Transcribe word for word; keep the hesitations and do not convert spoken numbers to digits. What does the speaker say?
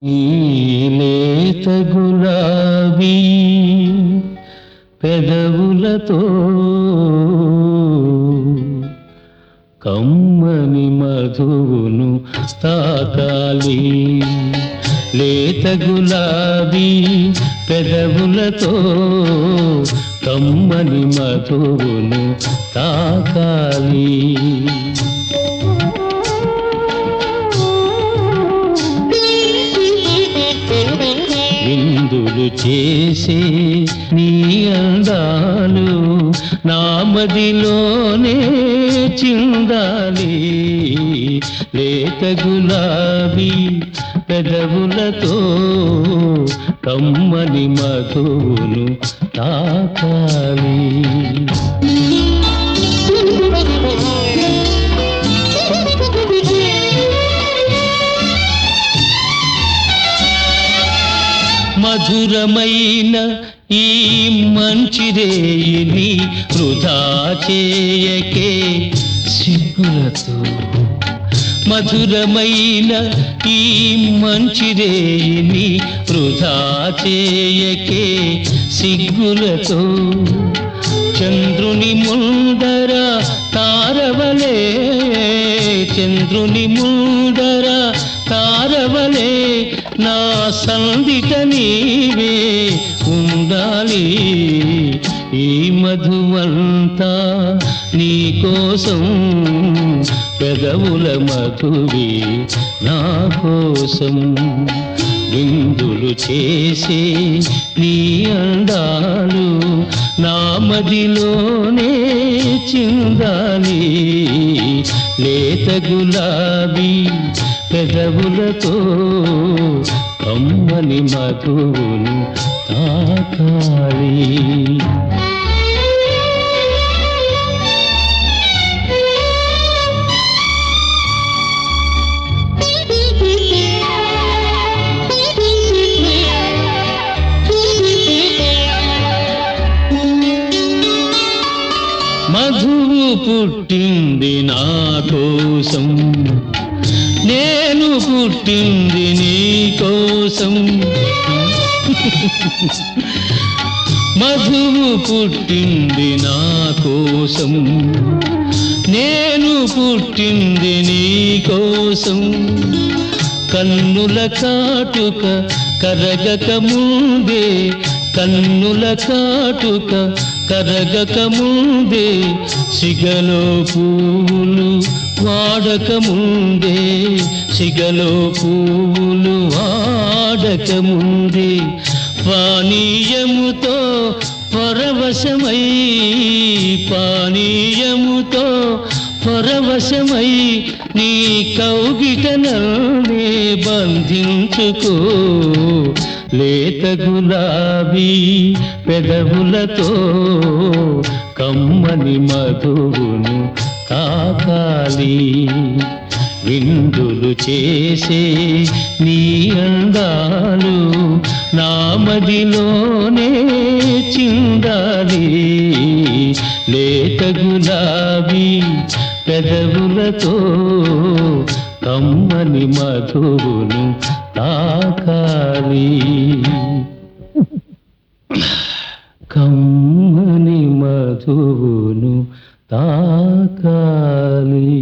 ఈ లేత గులాబీ పెదవులతో కమ్మని మధువును తాకాలి. లేత గులాబీ పెదవులతో కమ్మని మధువును తాకాలి. విందులు చేసే నీ అందాలు నా మదిలోనే చిందాలి. లేత గులాబీ పెదవులతో కమ్మని మధువును తాకాలి. మధురమైన ఈ మంచి రేయిని వృధా చేయకే సిగ్గులతో. మధురమైన ఈ మంచి రేయిని వృధా చేయకే సిగ్గులతో. చంద్రుని ముందర తారవలే, చంద్రుని ముందర తారవలే నా సందిట నీవే ఉండాలి. ఈ మధువంతా నీ కోసం, పెదవుల మధువి నా కోసం. విందులు చేసే నీ అందాలు నా మదిలోనే చిందాలి. లేత గులాబీ పెదవులతో కమ్మని మధువును తాకాలి. మధువు పుట్టింది నా కోసం, నేను పుట్టింది నీ కోసం. మధువు పుట్టింది నా కోసం, నేను పుట్టింది నీ కోసం. కన్నుల కాటుక కరగక ముందే, కన్నుల కాటుక కరగక ముందే, సిగలో పూలు వాడక ముందే, సిగలో పూలు వాడక ముందే. పానీయముతో పరవశమై, పానీయముతో పరవశమై నీ కౌగిట నన్నే బంధించుకో. లేత గులాబీ పెదవులతో కమ్మని మధువును తాకాలి. విందులు చేసే నీ అందాలు నా మదిలోనే చిందాలి. లేత గులాబీ పెదవులతో కమ్మని మధువును తాకాలి. కమ్మని మధువును తాకాలి.